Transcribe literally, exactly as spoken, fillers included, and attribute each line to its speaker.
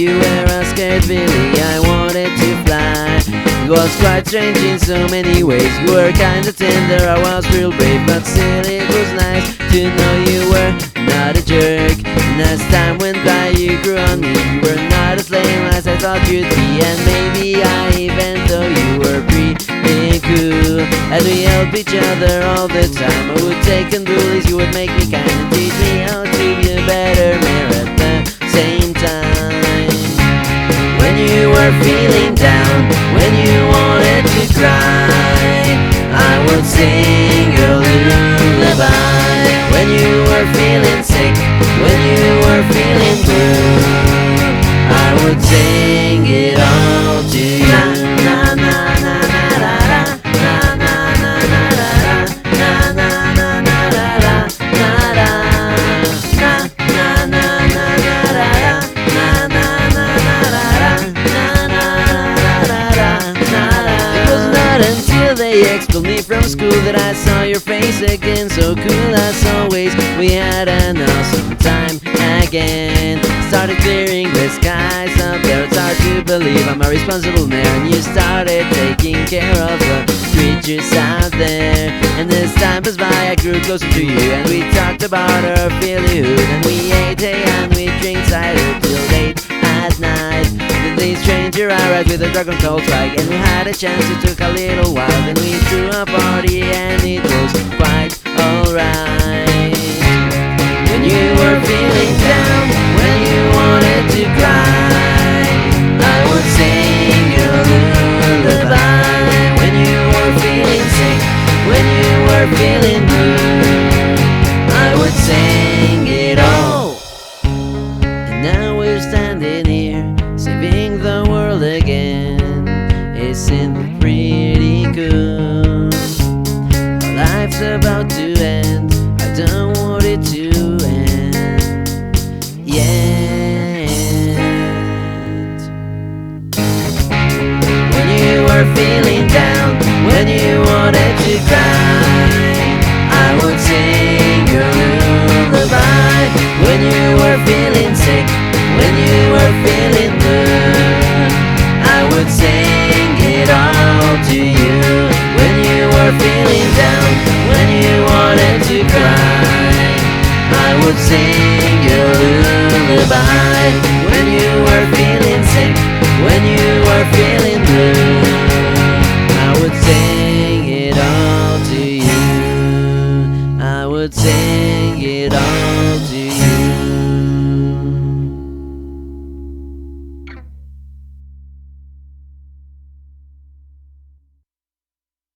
Speaker 1: you were a scared Billy, I wanted to fly. It was quite strange in so many ways. You were kinda tender, I was real brave, but still it was nice to know you were not a jerk. And as time went by you grew on me. You were not as lame as I thought you'd be, and maybe I even thought you were pretty cool. As we helped each other all the time, I would take on bullies, you would make me kind and teach me how to be a better man at the same time. When you were feeling down, when you wanted to cry, I would sing your lullaby. When you were feeling sick, when you were feeling blue, I would sing it all to you. Na na na na na na na na na na na na na na na na na They expelled me from school that I saw your face again. So cool as always, we had an awesome time again. Started clearing the skies up there. It's hard to believe I'm a responsible mayor, and you started taking care of the creatures out there. And as time passed by, I grew closer to you, and we talked about our Phillyhood, and we ate hay and we drink cider till late at night. The stranger arrived with a dragon called Spike, and we had a chance. It took a little while, then we threw a party and it was quite alright. When you were feeling down, when you wanted to cry, I would sing your lullaby. When you were feeling sick, when you were feeling